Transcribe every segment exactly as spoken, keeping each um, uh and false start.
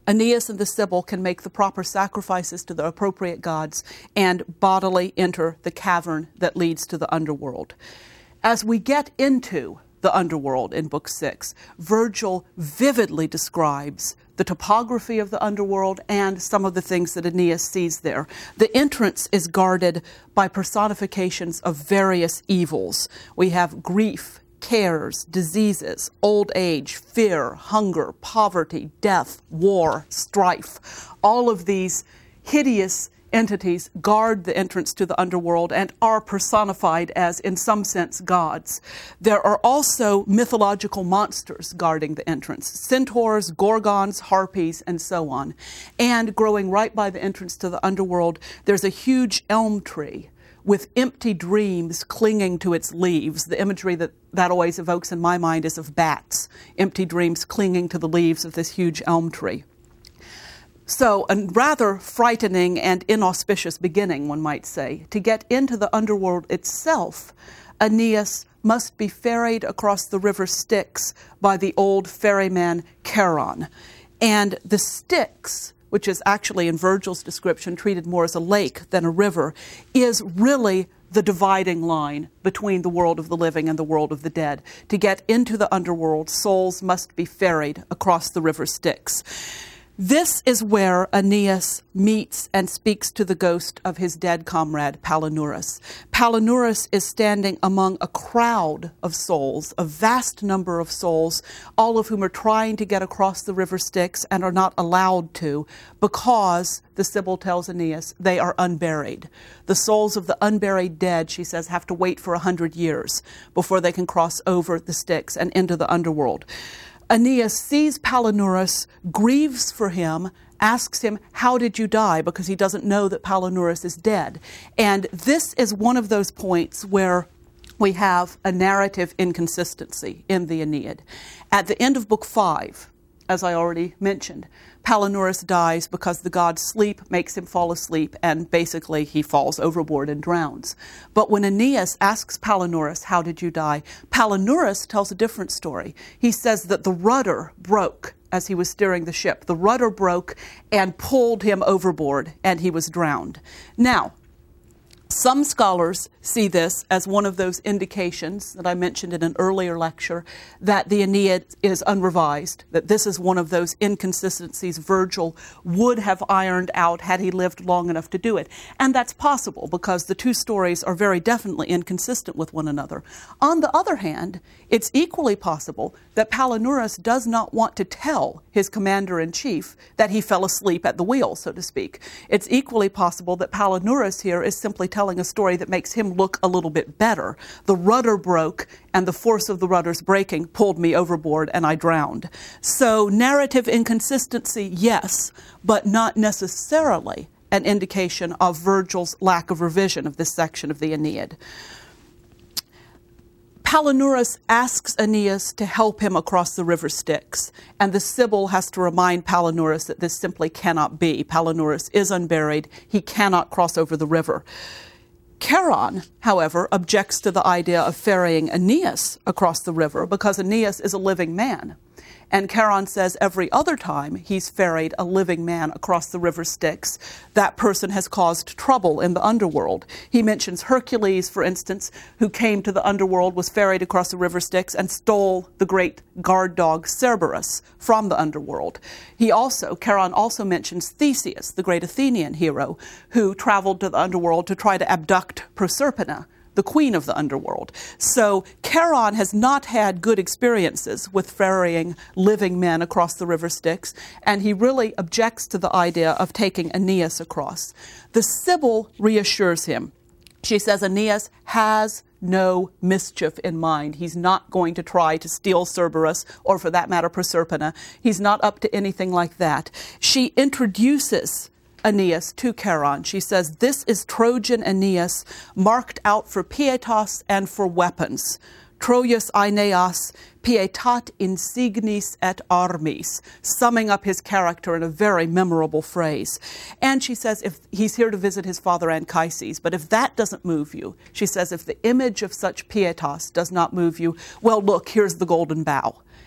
Aeneas and the Sibyl can make the proper sacrifices to the appropriate gods and bodily enter the cavern that leads to the underworld. As we get into the underworld in Book Six, Virgil vividly describes the topography of the underworld and some of the things that Aeneas sees there. The entrance is guarded by personifications of various evils. We have grief, cares, diseases, old age, fear, hunger, poverty, death, war, strife. All of these hideous entities guard the entrance to the underworld and are personified as, in some sense, gods. There are also mythological monsters guarding the entrance: centaurs, gorgons, harpies, and so on. And growing right by the entrance to the underworld, there's a huge elm tree with empty dreams clinging to its leaves. The imagery that that always evokes in my mind is of bats, empty dreams clinging to the leaves of this huge elm tree. So a rather frightening and inauspicious beginning, one might say. To get into the underworld itself, Aeneas must be ferried across the river Styx by the old ferryman Charon. And the Styx, which is actually in Virgil's description treated more as a lake than a river, is really the dividing line between the world of the living and the world of the dead. To get into the underworld, souls must be ferried across the river Styx. This is where Aeneas meets and speaks to the ghost of his dead comrade, Palinurus. Palinurus is standing among a crowd of souls, a vast number of souls, all of whom are trying to get across the river Styx and are not allowed to because, the Sibyl tells Aeneas, they are unburied. The souls of the unburied dead, she says, have to wait for a hundred years before they can cross over the Styx and into the underworld. Aeneas sees Palinurus, grieves for him, asks him, "How did you die?" because he doesn't know that Palinurus is dead. And this is one of those points where we have a narrative inconsistency in the Aeneid. At the end of Book Five, as I already mentioned, Palinurus dies because the god Sleep makes him fall asleep, and basically he falls overboard and drowns. But when Aeneas asks Palinurus, "How did you die?" Palinurus tells a different story. He says that the rudder broke as he was steering the ship. The rudder broke and pulled him overboard, and he was drowned. Now, some scholars see this as one of those indications that I mentioned in an earlier lecture that the Aeneid is unrevised, that this is one of those inconsistencies Virgil would have ironed out had he lived long enough to do it. And that's possible because the two stories are very definitely inconsistent with one another. On the other hand, it's equally possible that Palinurus does not want to tell his commander-in-chief that he fell asleep at the wheel, so to speak. It's equally possible that Palinurus here is simply telling a story that makes him look a little bit better. The rudder broke, and the force of the rudder's breaking pulled me overboard, and I drowned. So narrative inconsistency, yes, but not necessarily an indication of Virgil's lack of revision of this section of the Aeneid. Palinurus asks Aeneas to help him across the river Styx, and the Sibyl has to remind Palinurus that this simply cannot be. Palinurus is unburied. He cannot cross over the river. Charon, however, objects to the idea of ferrying Aeneas across the river because Aeneas is a living man. And Charon says every other time he's ferried a living man across the river Styx, that person has caused trouble in the underworld. He mentions Hercules, for instance, who came to the underworld, was ferried across the river Styx, and stole the great guard dog Cerberus from the underworld. He also, Charon also mentions Theseus, the great Athenian hero, who traveled to the underworld to try to abduct Proserpina, the queen of the underworld. So Charon has not had good experiences with ferrying living men across the river Styx, and he really objects to the idea of taking Aeneas across. The Sibyl reassures him. She says Aeneas has no mischief in mind. He's not going to try to steal Cerberus, or for that matter, Proserpina. He's not up to anything like that. She introduces Aeneas to Charon. She says, "This is Trojan Aeneas, marked out for pietas and for weapons. Troius Aeneas, pietat insignis et armis," summing up his character in a very memorable phrase. And she says if he's here to visit his father Anchises, but if that doesn't move you, she says if the image of such pietas does not move you, well, look, here's the golden bow.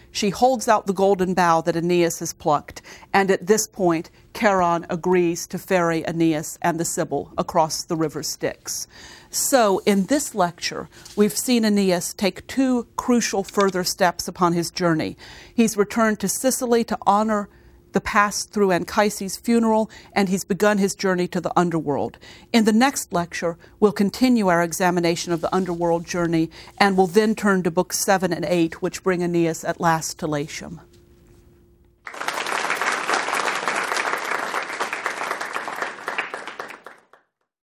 She holds out the golden bough that Aeneas has plucked, and at this point, Charon agrees to ferry Aeneas and the Sibyl across the river Styx. So, in this lecture, we've seen Aeneas take two crucial further steps upon his journey. He's returned to Sicily to honor the pass through Anchises' funeral, and he's begun his journey to the underworld. In the next lecture, we'll continue our examination of the underworld journey, and we'll then turn to books seven and eight, which bring Aeneas at last to Latium.